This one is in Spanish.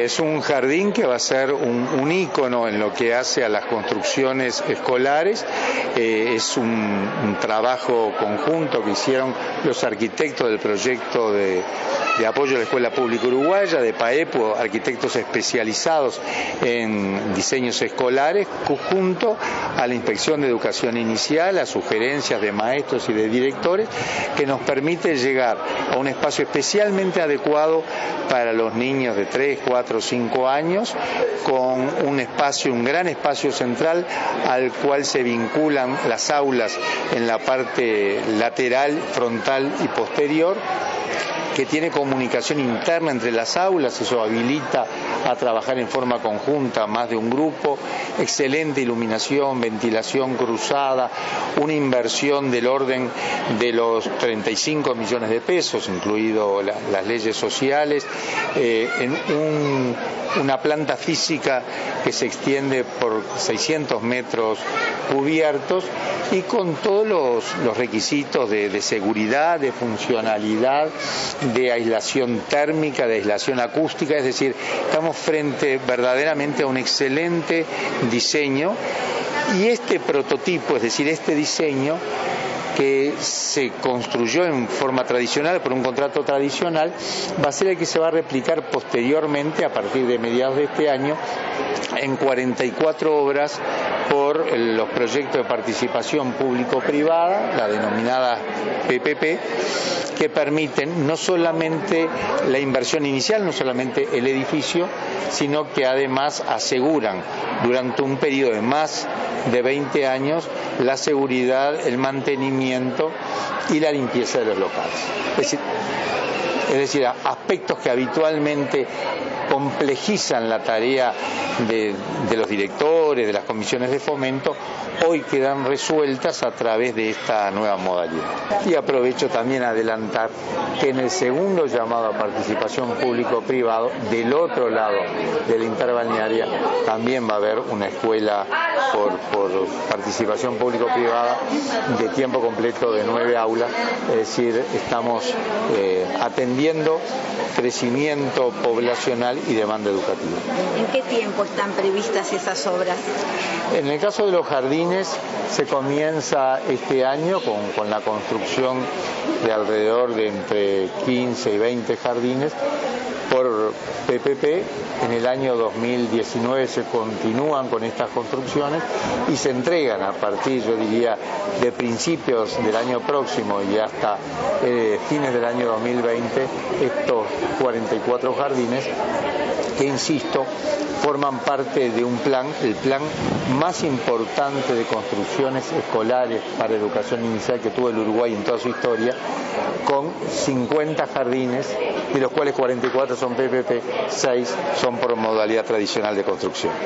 es un jardín que va a ser un ícono en lo que hace a las construcciones escolares. Es un trabajo conjunto que hicieron los arquitectos del proyecto de apoyo a la Escuela Pública Uruguaya, de PAEPU, arquitectos especializados en diseños escolares, junto a la Inspección de Educación Inicial, a sugerencias de maestros y de directores, que nos permite llegar a un espacio especialmente adecuado para los niños de 3, 4, 5 años, con un gran espacio central al cual se vinculan las aulas en la parte lateral, frontal y posterior, que tiene comunicación interna entre las aulas. Eso habilita a trabajar en forma conjunta más de un grupo, excelente iluminación, ventilación cruzada, una inversión del orden de los 35 millones de pesos, incluido las leyes sociales, en una planta física que se extiende por 600 metros cubiertos y con todos los requisitos de seguridad, de funcionalidad, de aislación térmica, de aislación acústica. Es decir, estamos frente verdaderamente a un excelente diseño, y este prototipo, es decir, este diseño que se construyó en forma tradicional, por un contrato tradicional, va a ser el que se va a replicar posteriormente, a partir de mediados de este año, en 44 obras por los proyectos de participación público-privada, la denominada PPP, que permiten no solamente la inversión inicial, no solamente el edificio, sino que además aseguran durante un periodo de más de 20 años la seguridad, el mantenimiento y la limpieza de los locales. Es decir, aspectos que habitualmente complejizan la tarea de los directores, de las comisiones de fomento, hoy quedan resueltas a través de esta nueva modalidad. Y aprovecho también a adelantar que en el segundo llamado a participación público-privado, del otro lado de la interbalnearia, también va a haber una escuela por participación público-privada de tiempo completo de 9 aulas, es decir, estamos atendiendo crecimiento poblacional y demanda educativa. ¿En qué tiempo están previstas esas obras? En el caso de los jardines, se comienza este año con la construcción de alrededor de entre 15 y 20 jardines por PPP. En el año 2019 se continúan con estas construcciones y se entregan a partir, yo diría, de principios del año próximo y hasta fines del año 2020, estos 44 jardines que, insisto, forman parte de un plan, el plan más importante de construcciones escolares para educación inicial que tuvo el Uruguay en toda su historia, con 50 jardines, de los cuales 44 son PPP, 6 son por modalidad tradicional de construcción.